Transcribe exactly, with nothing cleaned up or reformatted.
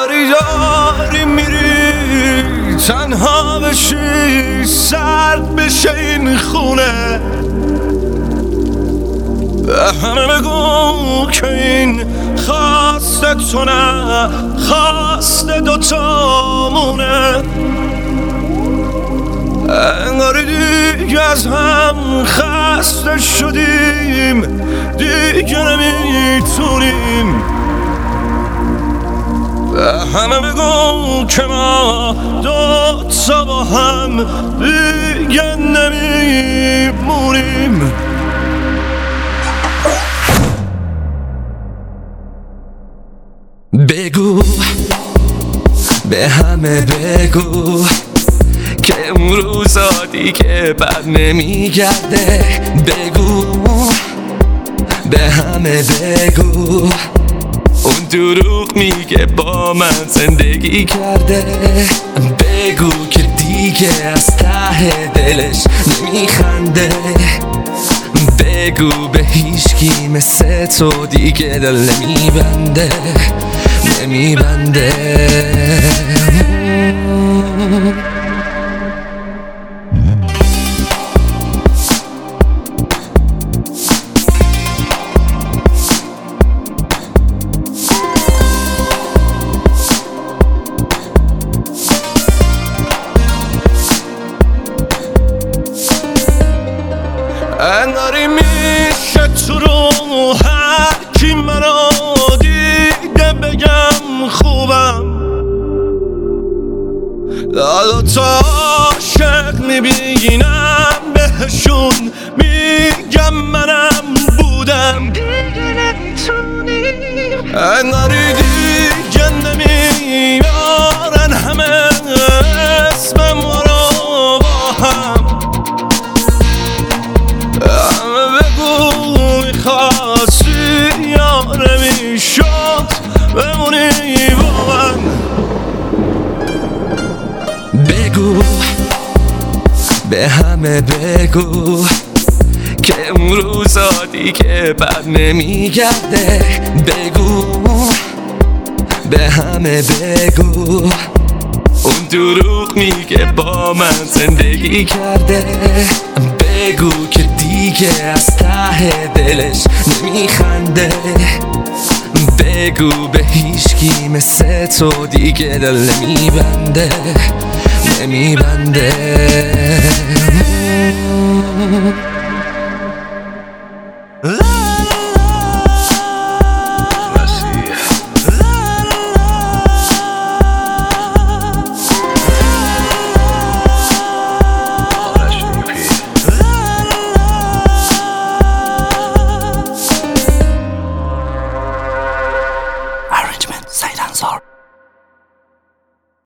انگاری داری میری تنها بشی، سرد بشه این خونه. به همه بگو که این خواست تو نه، خواست دوتامونه. انگاری دیگه از هم خسته شدیم، دیگه نمیتونیم. به همه بگو که ما دوتا با هم دیگه نمیمونیم. بگو به همه بگو که اون روزا دیگه بر نمیگرده. بگو به همه بگو اون دروغ میگه با من زندگی کرده. بگو که دیگه از ته دلش نمیخنده. بگو به هیچکی مثل تو دیگه دل نمیبنده، نمیبنده. انگاری میشه تو رو هر کی منو دیده بگم خوبم. دوتا عاشق میبینم بهشون میگم منم بودم. انگاری دیگه نمیارن همه اسم ما رو با هم. میخواستی یا نمیشد بمونی با من. بگو به همه بگو که اون روزا دیگه بر نمیگرده. بگو به همه بگو اون دروغ میگه با من زندگی کرده. بگو که دیگه از ته دلش نمیخنده. بگو به هیچکی مثل تو دیگه دل نمیبنده، نمیبنده.